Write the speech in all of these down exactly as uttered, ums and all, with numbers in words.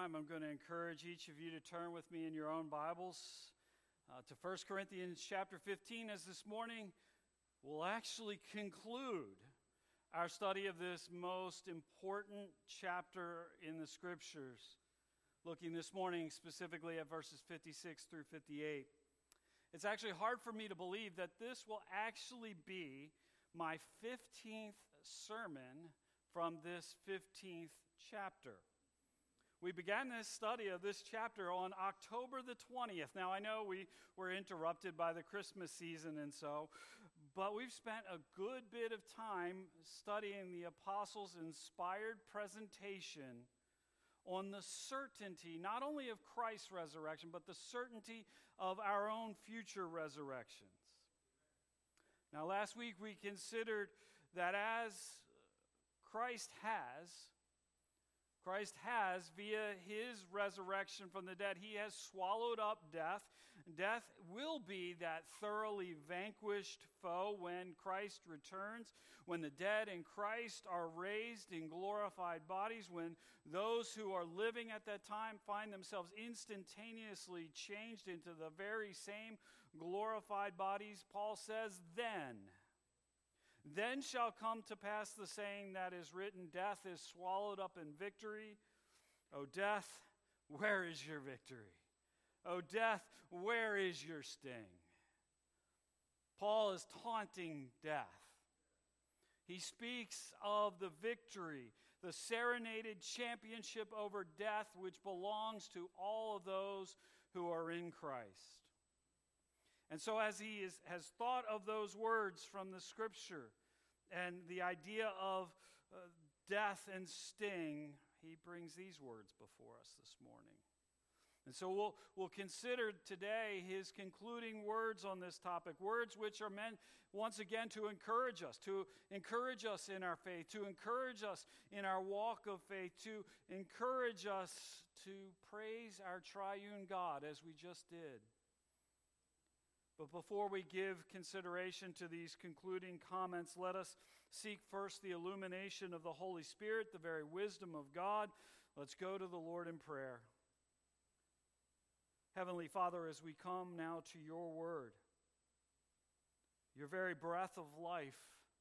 time, I'm going to encourage each of you to turn with me in your own Bibles uh, to First Corinthians chapter fifteen, as this morning we'll actually conclude our study of this most important chapter in the Scriptures, looking this morning specifically at verses fifty-six through fifty-eight. It's actually hard for me to believe that this will actually be my fifteenth sermon from this fifteenth chapter. We began this study of this chapter on October the twentieth. Now, I know we were interrupted by the Christmas season and so, but we've spent a good bit of time studying the apostles' inspired presentation on the certainty, not only of Christ's resurrection, but the certainty of our own future resurrections. Now, last week we considered that as Christ has, Christ has, via his resurrection from the dead, he has swallowed up death. Death will be that thoroughly vanquished foe when Christ returns, when the dead in Christ are raised in glorified bodies, when those who are living at that time find themselves instantaneously changed into the very same glorified bodies. Paul says, then, then shall come to pass the saying that is written, death is swallowed up in victory. O death, where is your victory? O death, where is your sting? Paul is taunting death. He speaks of the victory, the serenaded championship over death, which belongs to all of those who are in Christ. And so as he is, has thought of those words from the Scripture and the idea of uh, death and sting, he brings these words before us this morning. And so we'll, we'll consider today his concluding words on this topic, words which are meant once again to encourage us, to encourage us in our faith, to encourage us in our walk of faith, to encourage us to praise our triune God as we just did. But before we give consideration to these concluding comments, let us seek first the illumination of the Holy Spirit, the very wisdom of God. Let's go to the Lord in prayer. Heavenly Father, as we come now to your word, your very breath of life,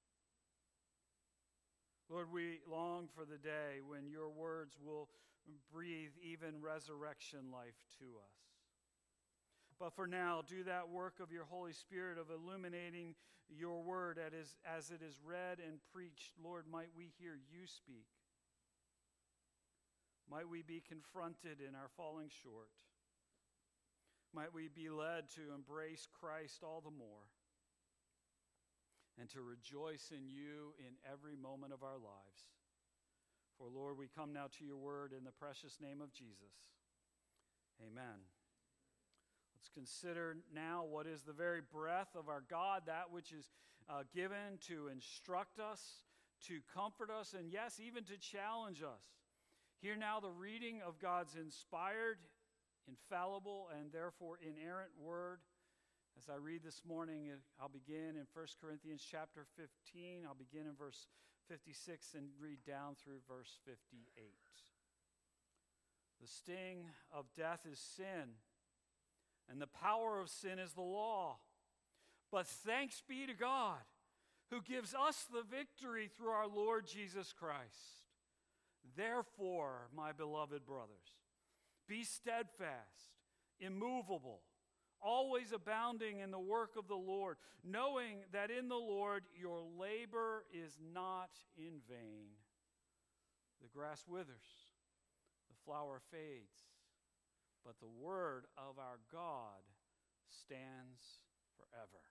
Lord, we long for the day when your words will breathe even resurrection life to us. But for now, do that work of your Holy Spirit of illuminating your word as, as it is read and preached. Lord, might we hear you speak. Might we be confronted in our falling short. Might we be led to embrace Christ all the more and to rejoice in you in every moment of our lives. For, Lord, we come now to your word in the precious name of Jesus. Amen. Let's consider now what is the very breath of our God, that which is uh, given to instruct us, to comfort us, and yes, even to challenge us. Hear now the reading of God's inspired, infallible, and therefore inerrant word. As I read this morning, I'll begin in First Corinthians chapter fifteen. I'll begin in verse fifty-six and read down through verse fifty-eight. The sting of death is sin, and the power of sin is the law. But thanks be to God, who gives us the victory through our Lord Jesus Christ. Therefore, my beloved brothers, be steadfast, immovable, always abounding in the work of the Lord, knowing that in the Lord your labor is not in vain. The grass withers, the flower fades, but the word of our God stands forever.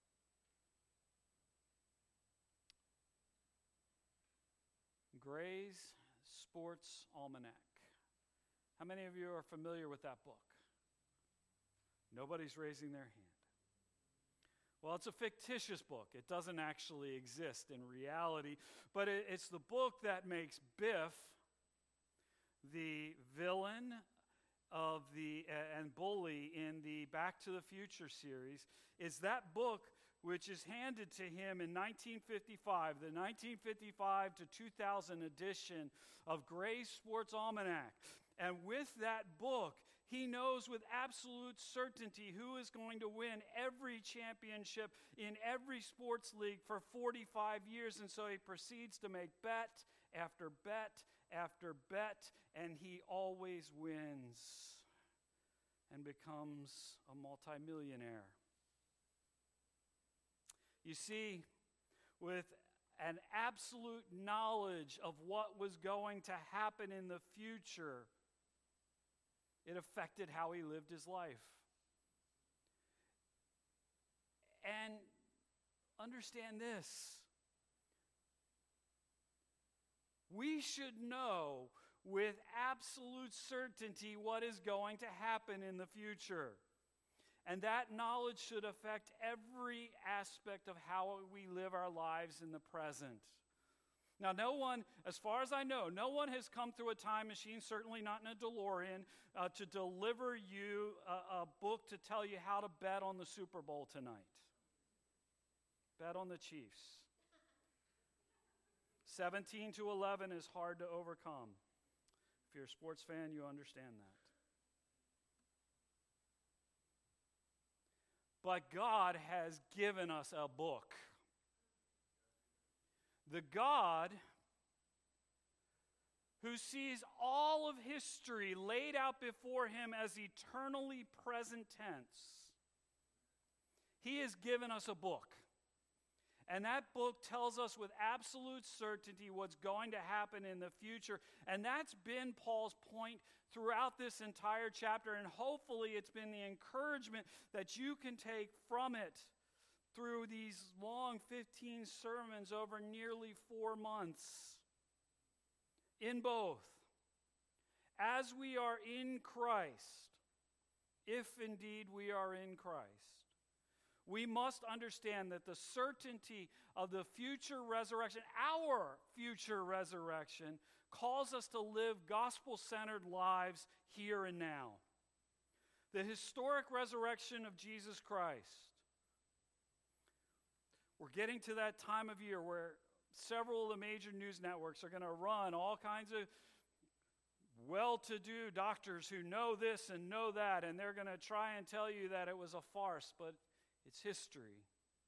Gray's Sports Almanac. How many of you are familiar with that book? Nobody's raising their hand. Well, it's a fictitious book. It doesn't actually exist in reality, but it, it's the book that makes Biff the villain of the uh, and bully in the Back to the Future series. Is that book which is handed to him in nineteen fifty-five, the nineteen fifty-five to two thousand edition of Gray's Sports Almanac. And with that book, he knows with absolute certainty who is going to win every championship in every sports league for forty-five years. And so he proceeds to make bet after bet after bet, and he always wins and becomes a multimillionaire. You see, with an absolute knowledge of what was going to happen in the future, it affected how he lived his life. And understand this. We should know with absolute certainty what is going to happen in the future. And that knowledge should affect every aspect of how we live our lives in the present. Now, no one, as far as I know, no one has come through a time machine, certainly not in a DeLorean, uh, to deliver you a, a book to tell you how to bet on the Super Bowl tonight. Bet on the Chiefs. seventeen to eleven is hard to overcome. If you're a sports fan, you understand that. But God has given us a book. The God who sees all of history laid out before him as eternally present tense. He has given us a book. And that book tells us with absolute certainty what's going to happen in the future. And that's been Paul's point throughout this entire chapter. And hopefully it's been the encouragement that you can take from it through these long fifteen sermons over nearly four months. In both, as we are in Christ, if indeed we are in Christ, we must understand that the certainty of the future resurrection, our future resurrection, calls us to live gospel-centered lives here and now. The historic resurrection of Jesus Christ. We're getting to that time of year where several of the major news networks are going to run all kinds of well-to-do doctors who know this and know that, and they're going to try and tell you that it was a farce, but it's history.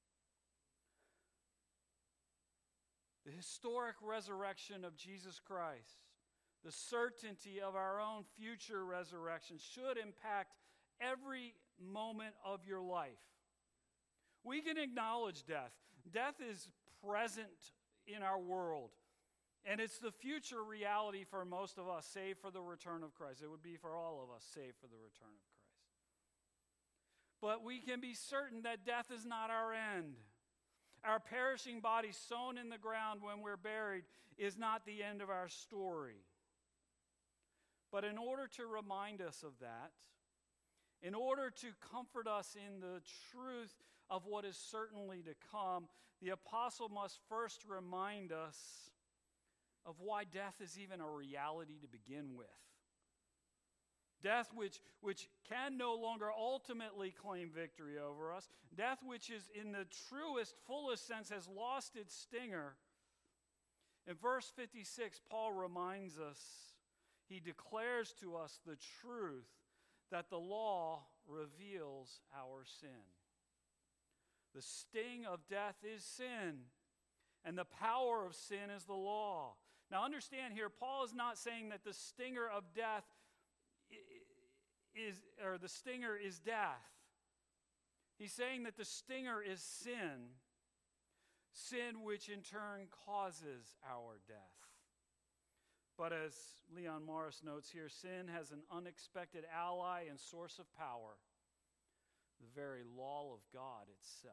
The historic resurrection of Jesus Christ, the certainty of our own future resurrection should impact every moment of your life. We can acknowledge death. Death is present in our world. And it's the future reality for most of us, save for the return of Christ. It would be for all of us, save for the return of Christ. But we can be certain that death is not our end. Our perishing body sown in the ground when we're buried is not the end of our story. But in order to remind us of that, in order to comfort us in the truth of what is certainly to come, the apostle must first remind us of why death is even a reality to begin with. Death which, which can no longer ultimately claim victory over us. Death which is in the truest, fullest sense has lost its stinger. In verse fifty-six, Paul reminds us, he declares to us the truth that the law reveals our sin. The sting of death is sin, and the power of sin is the law. Now understand here, Paul is not saying that the stinger of death is, or the stinger is death. He's saying that the stinger is sin, sin which in turn causes our death. But as Leon Morris notes here, sin has an unexpected ally and source of power, the very law of God itself.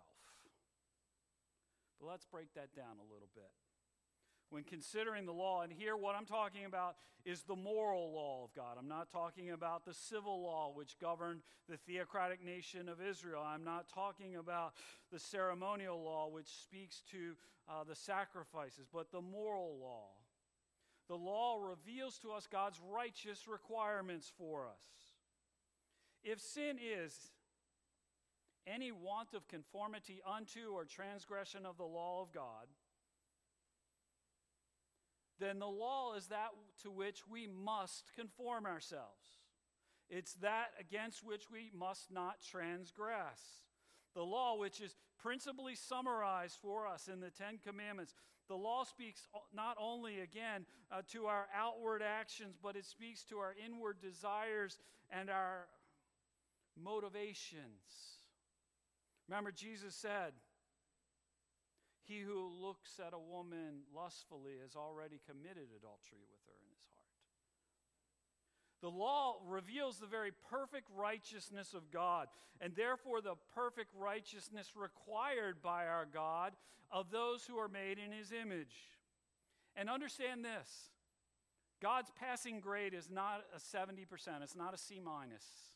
But let's break that down a little bit. When considering the law, and here what I'm talking about is the moral law of God. I'm not talking about the civil law which governed the theocratic nation of Israel. I'm not talking about the ceremonial law which speaks to uh, the sacrifices, but the moral law. The law reveals to us God's righteous requirements for us. If sin is any want of conformity unto or transgression of the law of God, then the law is that to which we must conform ourselves. It's that against which we must not transgress. The law, which is principally summarized for us in the Ten Commandments, the law speaks not only, again, uh, to our outward actions, but it speaks to our inward desires and our motivations. Remember, Jesus said, "He who looks at a woman lustfully has already committed adultery with her in his heart." The law reveals the very perfect righteousness of God, and therefore the perfect righteousness required by our God of those who are made in his image. And understand this, God's passing grade is not a seventy percent. It's not a C minus.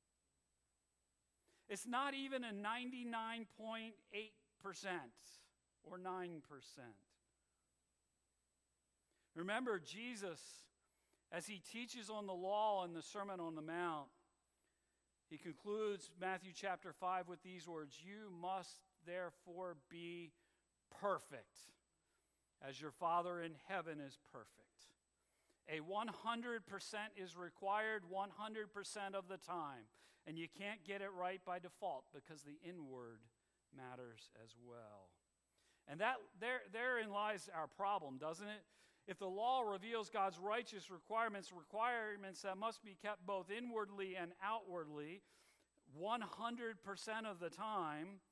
It's not even a ninety-nine point eight percent or nine percent. Remember, Jesus, as he teaches on the law in the Sermon on the Mount, he concludes Matthew chapter five with these words, "You must therefore be perfect, as your Father in heaven is perfect." A one hundred percent is required one hundred percent of the time. And you can't get it right by default because the inward matters as well. And that there, therein lies our problem, doesn't it? If the law reveals God's righteous requirements, requirements that must be kept both inwardly and outwardly, one hundred percent of the time,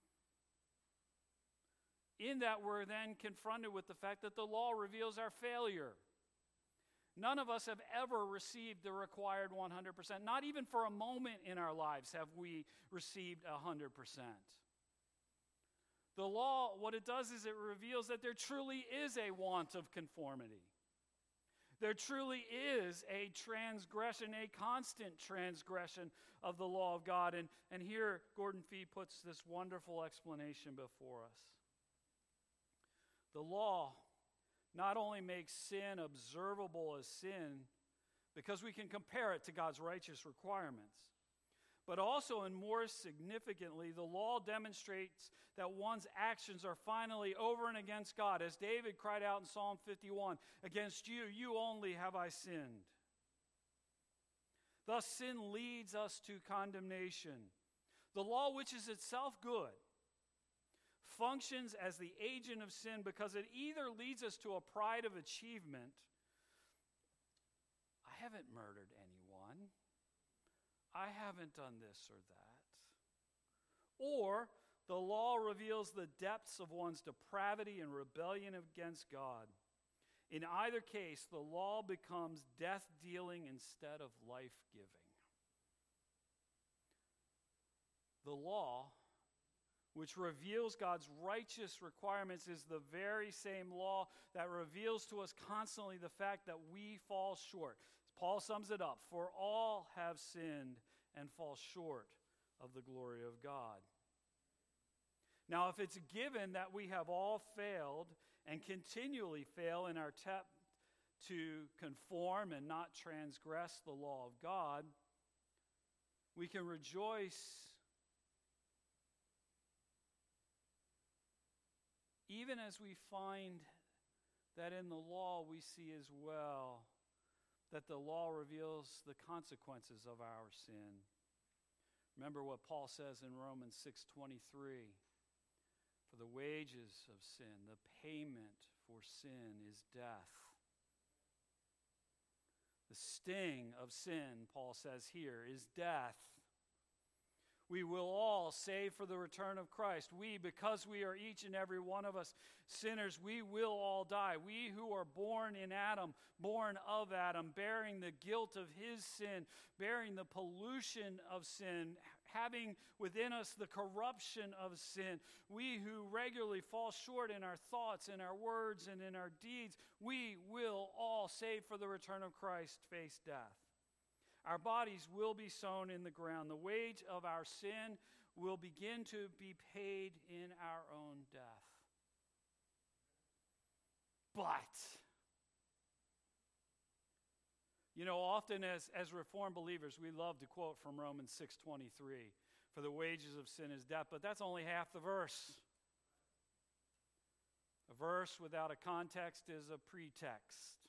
in that we're then confronted with the fact that the law reveals our failure. None of us have ever received the required one hundred percent. Not even for a moment in our lives have we received one hundred percent. The law, what it does is it reveals that there truly is a want of conformity. There truly is a transgression, a constant transgression of the law of God. And, and here Gordon Fee puts this wonderful explanation before us. The law not only makes sin observable as sin because we can compare it to God's righteous requirements, but also, and more significantly, the law demonstrates that one's actions are finally over and against God. As David cried out in Psalm fifty-one, "Against you, you only have I sinned." Thus, sin leads us to condemnation. The law, which is itself good, functions as the agent of sin because it either leads us to a pride of achievement. I haven't murdered anyone. I haven't done this or that. Or the law reveals the depths of one's depravity and rebellion against God. In either case, the law becomes death-dealing instead of life-giving. The law, which reveals God's righteous requirements, is the very same law that reveals to us constantly the fact that we fall short. Paul sums it up, "For all have sinned and fall short of the glory of God." Now, if it's given that we have all failed and continually fail in our attempt to conform and not transgress the law of God, we can rejoice even as we find that in the law we see as well that the law reveals the consequences of our sin. Remember what Paul says in Romans six twenty-three. For the wages of sin, the payment for sin is death. The sting of sin, Paul says here, is death. We will all, save for the return of Christ, we, because we are each and every one of us sinners, we will all die. We who are born in Adam, born of Adam, bearing the guilt of his sin, bearing the pollution of sin, having within us the corruption of sin, we who regularly fall short in our thoughts, in our words, and in our deeds, we will all, save for the return of Christ, face death. Our bodies will be sown in the ground. The wage of our sin will begin to be paid in our own death. But, you know, often as, as Reformed believers, we love to quote from Romans six twenty-three, for the wages of sin is death, but that's only half the verse. A verse without a context is a pretext.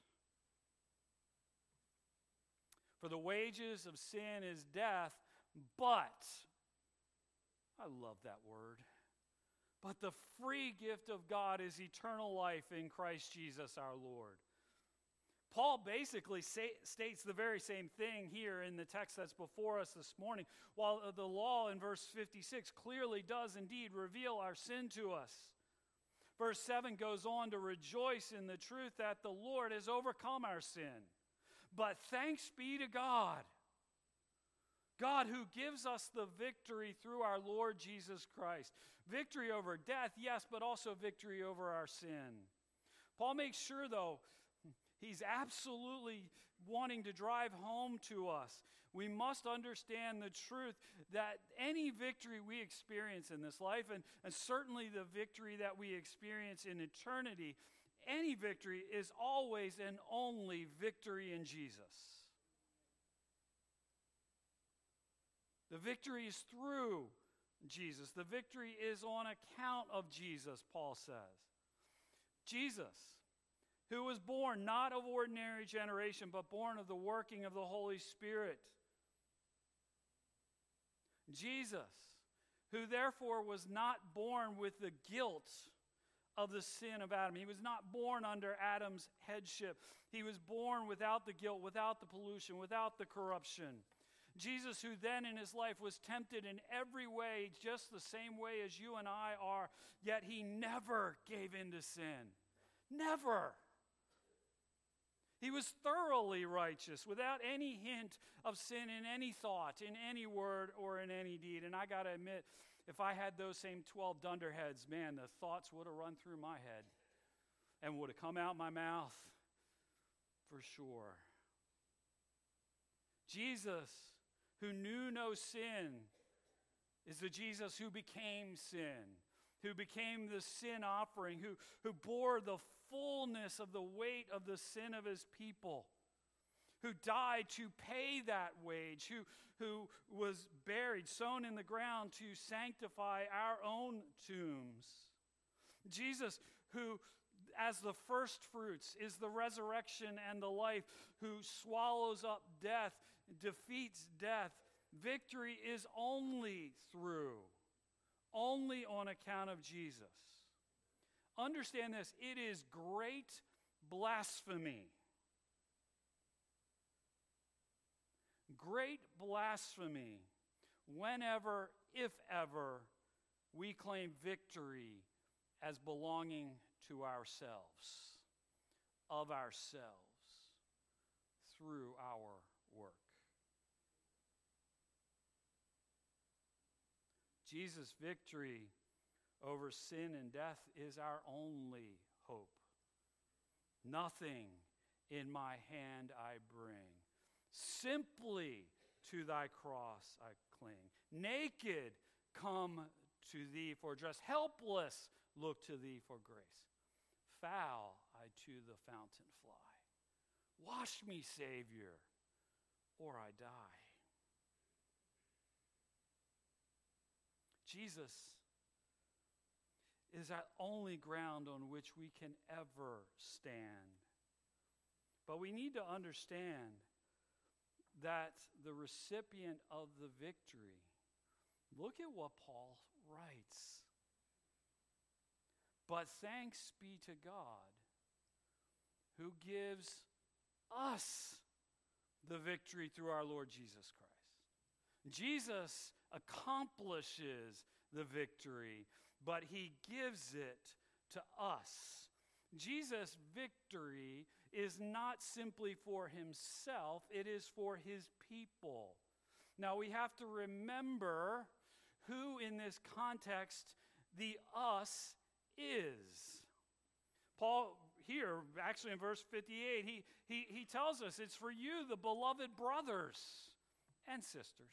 For the wages of sin is death, but, I love that word, but the free gift of God is eternal life in Christ Jesus our Lord. Paul basically say, states the very same thing here in the text that's before us this morning, while the law in verse fifty-six clearly does indeed reveal our sin to us. Verse seven goes on to rejoice in the truth that the Lord has overcome our sin. But thanks be to God, God who gives us the victory through our Lord Jesus Christ. Victory over death, yes, but also victory over our sin. Paul makes sure, though, he's absolutely wanting to drive home to us. We must understand the truth that any victory we experience in this life, and, and certainly the victory that we experience in eternity, any victory is always and only victory in Jesus. The victory is through Jesus. The victory is on account of Jesus, Paul says. Jesus, who was born not of ordinary generation, but born of the working of the Holy Spirit. Jesus, who therefore was not born with the guilt of the sin of Adam. He was not born under Adam's headship. He was born without the guilt, without the pollution, without the corruption. Jesus, who then in his life was tempted in every way, just the same way as you and I are, yet he never gave in to sin. Never. He was thoroughly righteous, without any hint of sin in any thought, in any word, or in any deed. And I got to admit, if I had those same twelve dunderheads, man, the thoughts would have run through my head and would have come out my mouth for sure. Jesus, who knew no sin, is the Jesus who became sin, who became the sin offering, who, who bore the fullness of the weight of the sin of his people, who died to pay that wage, who, who was buried, sown in the ground to sanctify our own tombs. Jesus, who as the first fruits is the resurrection and the life, who swallows up death, defeats death. Victory is only through, only on account of Jesus. Understand this, it is great blasphemy. Great blasphemy whenever, if ever, we claim victory as belonging to ourselves, of ourselves, through our work. Jesus' victory over sin and death is our only hope. Nothing in my hand I bring. Simply to thy cross I cling. Naked come to thee for dress. Helpless look to thee for grace. Foul I to the fountain fly. Wash me, Savior, or I die. Jesus is that only ground on which we can ever stand. But we need to understand that the recipient of the victory, look at what Paul writes. But thanks be to God who gives us the victory through our Lord Jesus Christ. Jesus accomplishes the victory, but he gives it to us. Jesus' victory is not simply for himself, it is for his people. Now we have to remember who in this context the us is. Paul here, actually in verse fifty-eight, he, he, he tells us it's for you, the beloved brothers and sisters.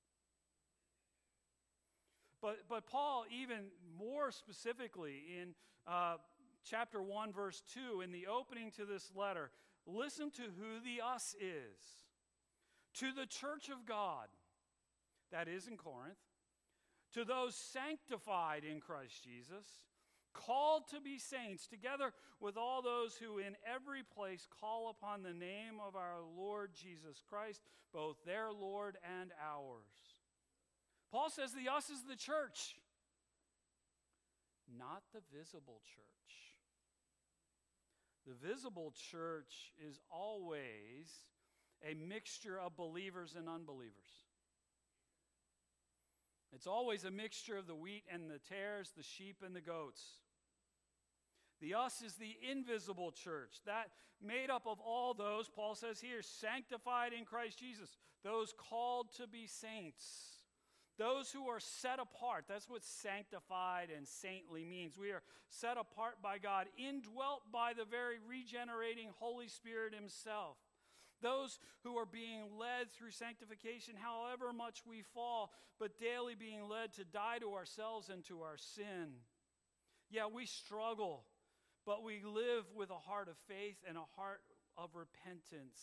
But, but Paul, even more specifically in uh, chapter one, verse two, in the opening to this letter, listen to who the us is. To the church of God, that is in Corinth, to those sanctified in Christ Jesus, called to be saints, together with all those who in every place call upon the name of our Lord Jesus Christ, both their Lord and ours. Paul says the us is the church, not the visible church. The visible church is always a mixture of believers and unbelievers. It's always a mixture of the wheat and the tares, the sheep and the goats. The us is the invisible church, that made up of all those, Paul says here, sanctified in Christ Jesus, those called to be saints, those who are set apart. That's what sanctified and saintly means. We are set apart by God, indwelt by the very regenerating Holy Spirit himself. Those who are being led through sanctification, however much we fall, but daily being led to die to ourselves and to our sin. Yeah, we struggle, but we live with a heart of faith and a heart of repentance.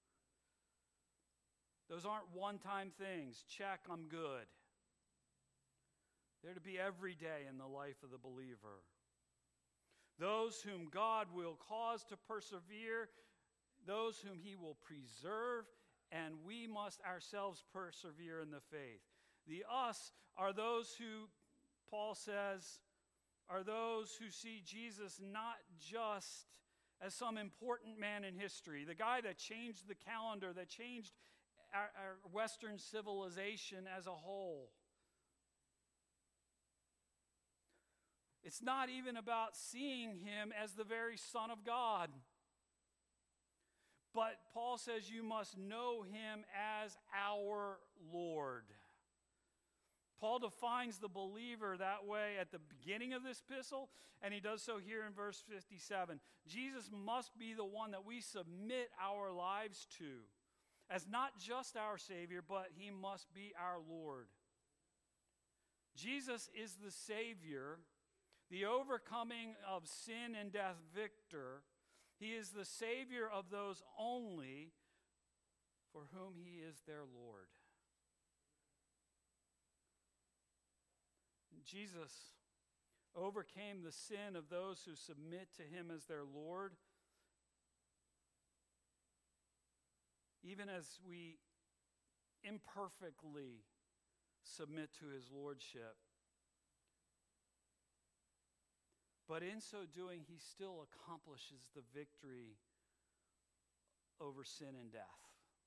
Those aren't one-time things. Check, I'm good. They're to be every day in the life of the believer. Those whom God will cause to persevere, those whom he will preserve, and we must ourselves persevere in the faith. The us are those who, Paul says, are those who see Jesus not just as some important man in history, the guy that changed the calendar, that changed our, our Western civilization as a whole. It's not even about seeing him as the very Son of God. But Paul says you must know him as our Lord. Paul defines the believer that way at the beginning of this epistle, and he does so here in verse fifty-seven. Jesus must be the one that we submit our lives to, as not just our Savior, but he must be our Lord. Jesus is the Savior, the overcoming of sin and death victor. He is the Savior of those only for whom he is their Lord. Jesus overcame the sin of those who submit to him as their Lord, even as we imperfectly submit to his lordship. But in so doing, he still accomplishes the victory over sin and death.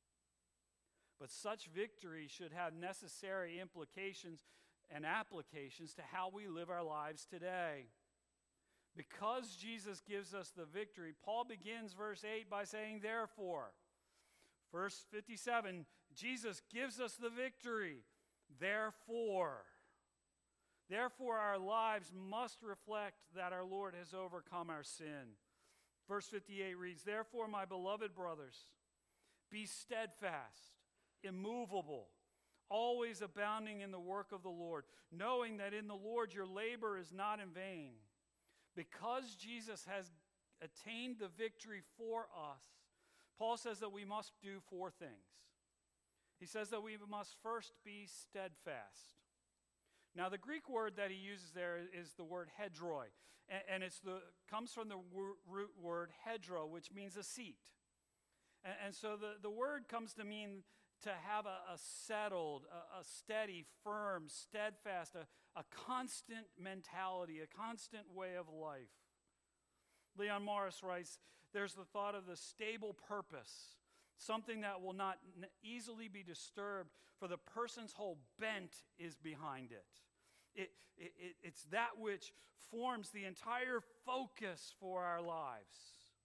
But such victory should have necessary implications and applications to how we live our lives today. Because Jesus gives us the victory, Paul begins verse eight by saying, therefore. Verse fifty-seven, Jesus gives us the victory. Therefore. Therefore, our lives must reflect that our Lord has overcome our sin. Verse fifty-eight reads, therefore, my beloved brothers, be steadfast, immovable, always abounding in the work of the Lord, knowing that in the Lord your labor is not in vain. Because Jesus has attained the victory for us, Paul says that we must do four things. He says that we must first be steadfast. Now, the Greek word that he uses there is the word hedroi, and it's the comes from the root word hedro, which means a seat. And, and so the, the word comes to mean to have a, a settled, a, a steady, firm, steadfast, a, a constant mentality, a constant way of life. Leon Morris writes, there's the thought of the stable purpose, something that will not easily be disturbed, for the person's whole bent is behind it. It, it, it. It's that which forms the entire focus for our lives.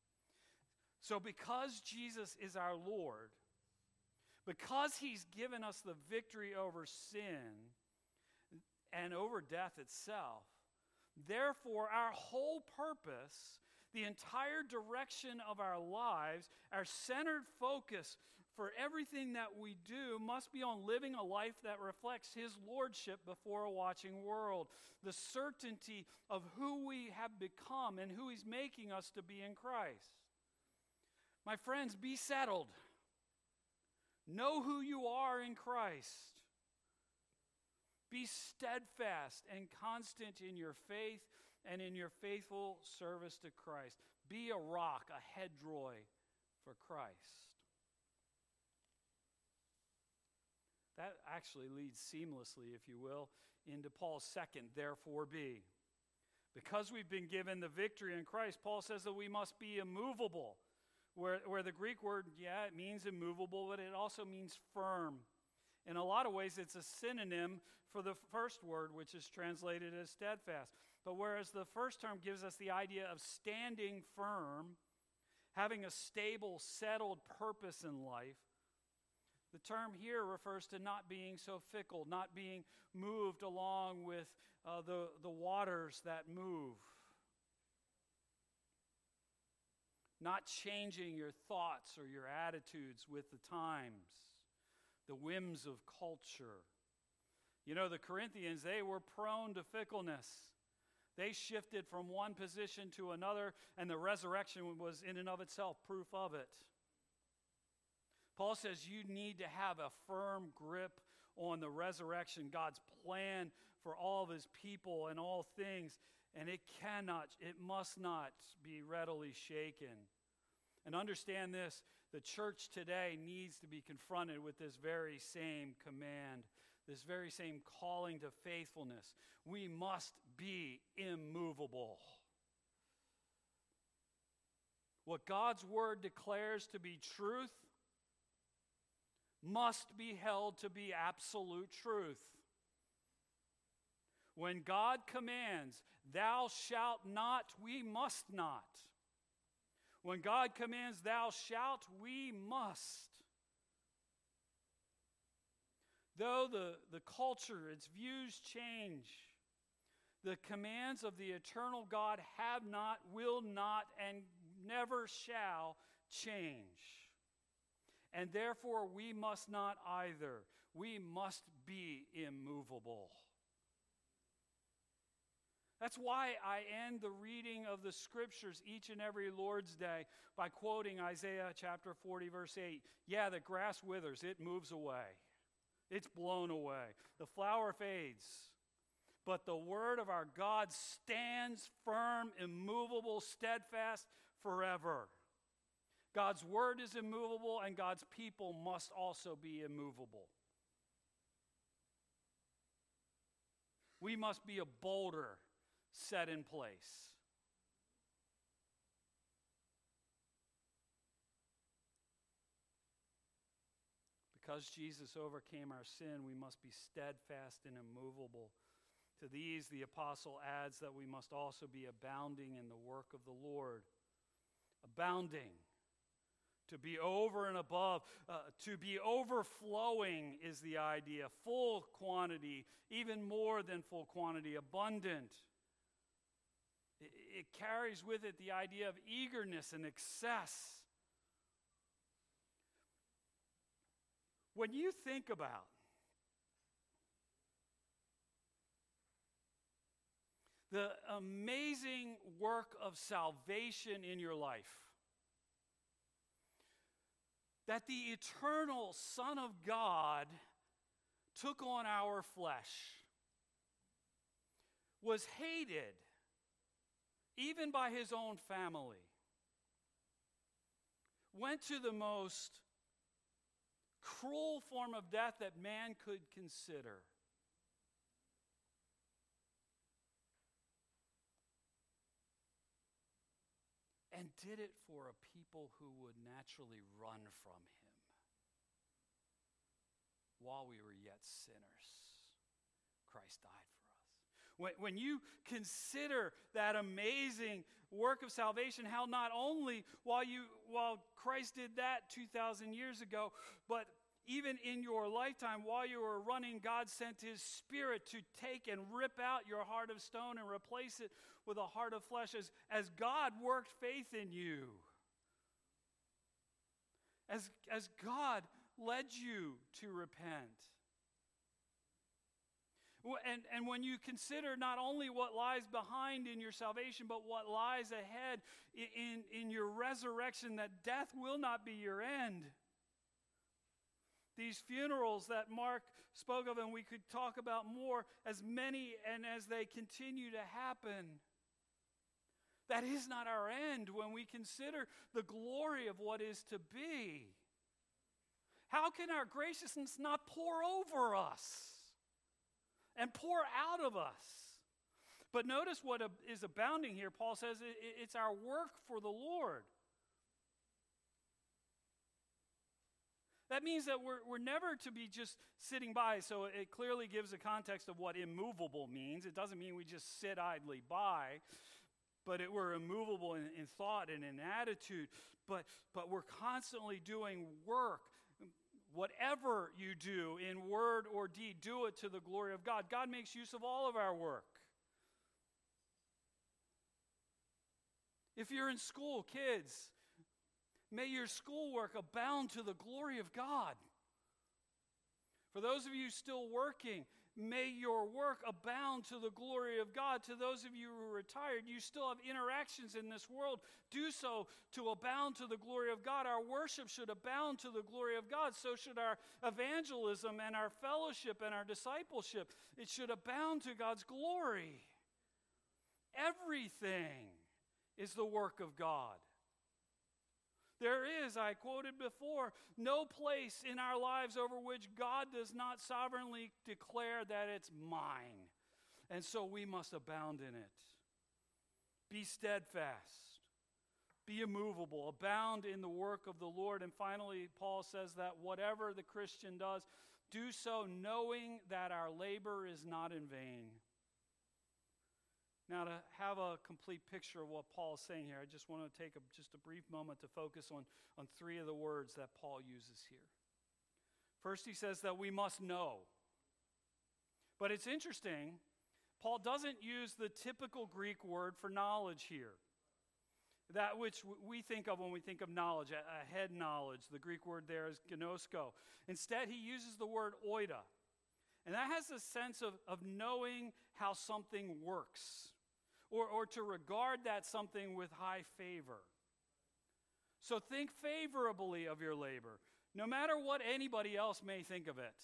So because Jesus is our Lord, because he's given us the victory over sin and over death itself, therefore our whole purpose, the entire direction of our lives, our centered focus for everything that we do must be on living a life that reflects his lordship before a watching world. The certainty of who we have become and who he's making us to be in Christ. My friends, be settled. Know who you are in Christ. Be steadfast and constant in your faith and in your faithful service to Christ. Be a rock, a hedroy for Christ. That actually leads seamlessly, if you will, into Paul's second, therefore be. Because we've been given the victory in Christ, Paul says that we must be immovable. Where, where the Greek word, yeah, it means immovable, but it also means firm. In a lot of ways, it's a synonym for the first word, which is translated as steadfast. But whereas the first term gives us the idea of standing firm, having a stable, settled purpose in life, the term here refers to not being so fickle, not being moved along with uh, the, the waters that move. Not changing your thoughts or your attitudes with the times, the whims of culture. You know, the Corinthians, they were prone to fickleness. They shifted from one position to another, and the resurrection was in and of itself proof of it. Paul says you need to have a firm grip on the resurrection, God's plan for all of his people and all things, and it cannot, it must not be readily shaken. And understand this, the church today needs to be confronted with this very same command, this very same calling to faithfulness. We must be immovable. What God's word declares to be truth must be held to be absolute truth. When God commands, thou shalt not, we must not. When God commands, thou shalt, we must. Though the, the culture, its views change, the commands of the eternal God have not, will not, and never shall change. And therefore, we must not either. We must be immovable. That's why I end the reading of the Scriptures each and every Lord's Day by quoting Isaiah chapter forty, verse eight. Yeah, the grass withers, it moves away. It's blown away. The flower fades. But the word of our God stands firm, immovable, steadfast forever. God's word is immovable, and God's people must also be immovable. We must be a boulder set in place. Because Jesus overcame our sin, we must be steadfast and immovable. To these, the apostle adds that we must also be abounding in the work of the Lord. Abounding. To be over and above, uh, to be overflowing is the idea. Full quantity, even more than full quantity, abundant. It, it carries with it the idea of eagerness and excess. When you think about the amazing work of salvation in your life, that the eternal Son of God took on our flesh, was hated even by his own family, went to the most cruel form of death that man could consider. And did it for a people who would naturally run from him while we were yet sinners. Christ died for us. When, when you consider that amazing work of salvation, how not only while you while Christ did that two thousand years ago, but even in your lifetime, while you were running, God sent his Spirit to take and rip out your heart of stone and replace it with a heart of flesh as, as God worked faith in you. As, as God led you to repent. And, and when you consider not only what lies behind in your salvation, but what lies ahead in, in, in your resurrection, that death will not be your end. These funerals that Mark spoke of, and we could talk about more, as many and as they continue to happen, That is not our end when we consider the glory of what is to be. How can our graciousness not pour over us and pour out of us? But notice what is abounding here. Paul says it's our work for the Lord. That means that we're, we're never to be just sitting by. So it clearly gives a context of what immovable means. It doesn't mean we just sit idly by, but it, we're immovable in, in thought and in attitude. But, but we're constantly doing work. Whatever you do in word or deed, do it to the glory of God. God makes use of all of our work. If you're in school, kids, may your schoolwork abound to the glory of God. For those of you still working, may your work abound to the glory of God. To those of you who are retired, you still have interactions in this world. Do so to abound to the glory of God. Our worship should abound to the glory of God. So should our evangelism and our fellowship and our discipleship. It should abound to God's glory. Everything is the work of God. There is, I quoted before, no place in our lives over which God does not sovereignly declare that it's mine. And so we must abound in it. Be steadfast. Be immovable. Abound in the work of the Lord. And finally, Paul says that whatever the Christian does, do so knowing that our labor is not in vain. Now, to have a complete picture of what Paul is saying here, I just want to take a, just a brief moment to focus on, on three of the words that Paul uses here. First, he says that we must know. But it's interesting, Paul doesn't use the typical Greek word for knowledge here. That which we think of when we think of knowledge, a, a head knowledge. The Greek word there is gnosko. Instead, he uses the word oida. And that has a sense of, of knowing how something works. Or, or to regard that something with high favor. So think favorably of your labor, no matter what anybody else may think of it.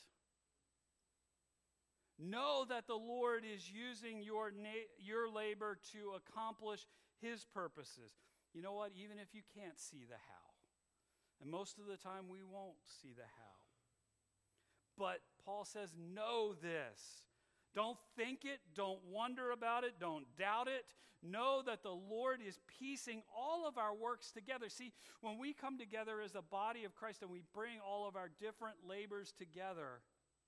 Know that the Lord is using your, na- your labor to accomplish His purposes. You know what? Even if you can't see the how. And most of the time we won't see the how. But Paul says, know this. Don't think it, don't wonder about it, don't doubt it. Know that the Lord is piecing all of our works together. See, when we come together as a body of Christ and we bring all of our different labors together,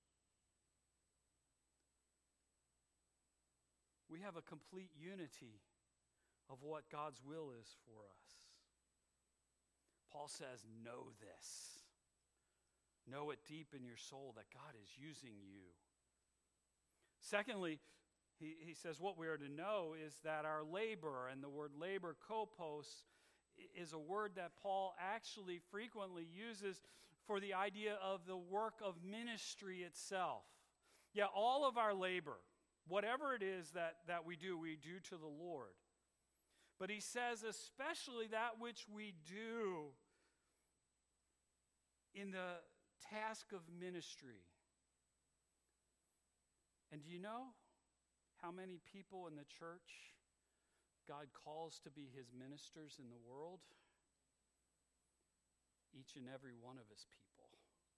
we have a complete unity of what God's will is for us. Paul says, know this. Know it deep in your soul that God is using you. Secondly, he, he says what we are to know is that our labor, and the word labor, kopos, is a word that Paul actually frequently uses for the idea of the work of ministry itself. Yeah, all of our labor, whatever it is that, that we do, we do to the Lord. But he says especially that which we do in the task of ministry. And do you know how many people in the church God calls to be His ministers in the world? Each and every one of His people.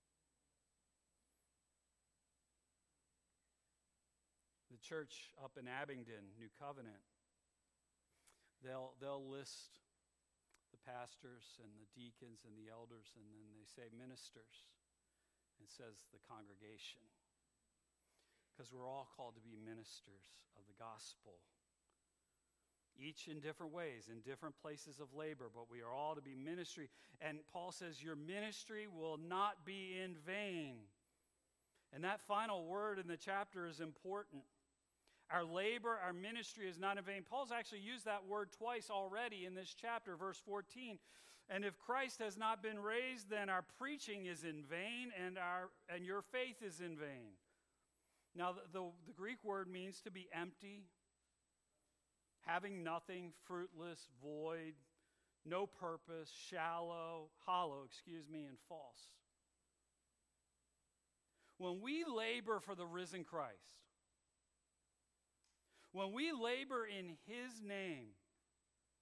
The church up in Abingdon, New Covenant, they'll, they'll list the pastors and the deacons and the elders, and then they say ministers. It says the congregation. Because we're all called to be ministers of the gospel. Each in different ways, in different places of labor, but we are all to be ministry. And Paul says your ministry will not be in vain. And that final word in the chapter is important. Our labor, our ministry is not in vain. Paul's actually used that word twice already in this chapter, verse fourteen. And if Christ has not been raised, then our preaching is in vain and, our, and your faith is in vain. Now, the, the, the Greek word means to be empty, having nothing, fruitless, void, no purpose, shallow, hollow, excuse me, and false. When we labor for the risen Christ, when we labor in His name,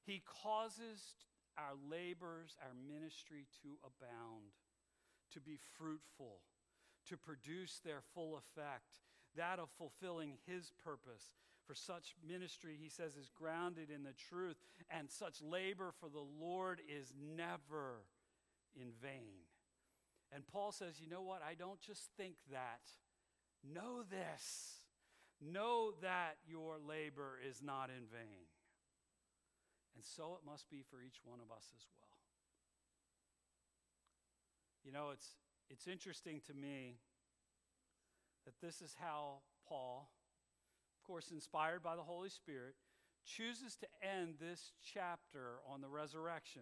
He causes our labors, our ministry to abound, to be fruitful, to produce their full effect, that of fulfilling his purpose. For such ministry, he says, is grounded in the truth, and such labor for the Lord is never in vain. And Paul says, you know what? I don't just think that. Know this. Know that your labor is not in vain. And so it must be for each one of us as well. You know, it's it's interesting to me that this is how Paul, of course inspired by the Holy Spirit, chooses to end this chapter on the resurrection.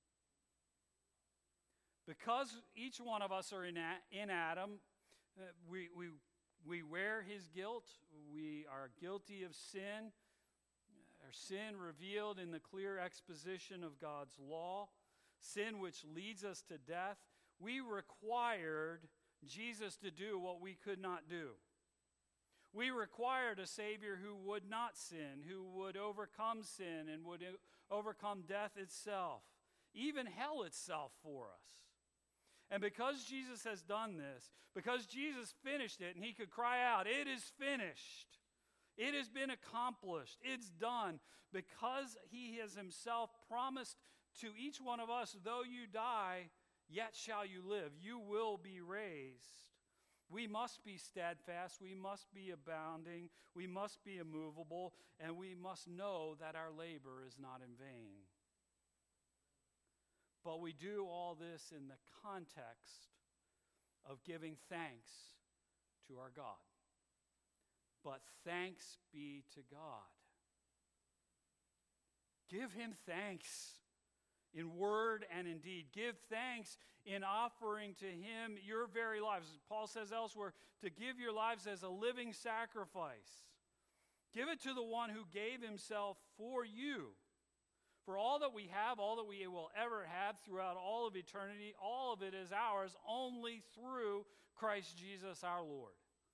Because each one of us are in, in Adam, uh, we, we, we wear his guilt. We are guilty of sin. Our sin revealed in the clear exposition of God's law. Sin which leads us to death. We required Jesus to do what we could not do. We required a Savior who would not sin, who would overcome sin and would overcome death itself, even hell itself for us. And because Jesus has done this, because Jesus finished it and he could cry out, "It is finished. It has been accomplished. It's done." Because he has himself promised to each one of us, though you die, yet shall you live. You will be raised. We must be steadfast. We must be abounding. We must be immovable. And we must know that our labor is not in vain. But we do all this in the context of giving thanks to our God. But thanks be to God. Give him thanks in word and in deed. Give thanks in offering to him your very lives. Paul says elsewhere, to give your lives as a living sacrifice. Give it to the one who gave himself for you. For all that we have, all that we will ever have throughout all of eternity, all of it is ours only through Christ Jesus our Lord.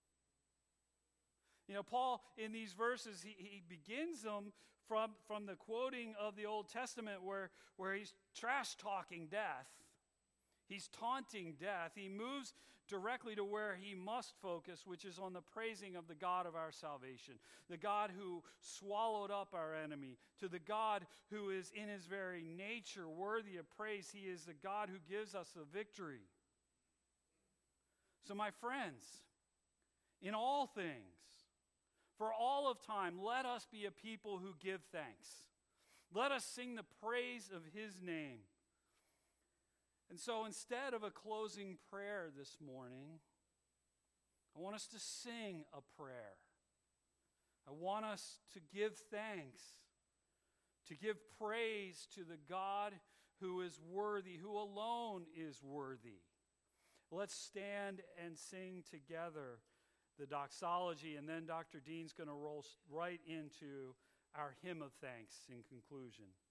You know, Paul, in these verses, he, he begins them from, from the quoting of the Old Testament where, where he's trash-talking death. He's taunting death. He moves directly to where he must focus, which is on the praising of the God of our salvation, the God who swallowed up our enemy, to the God who is in his very nature worthy of praise. He is the God who gives us the victory. So, my friends, in all things, for all of time, let us be a people who give thanks. Let us sing the praise of his name. And so instead of a closing prayer this morning, I want us to sing a prayer. I want us to give thanks, to give praise to the God who is worthy, who alone is worthy. Let's stand and sing together the doxology, and then Doctor Dean's going to roll right into our hymn of thanks in conclusion.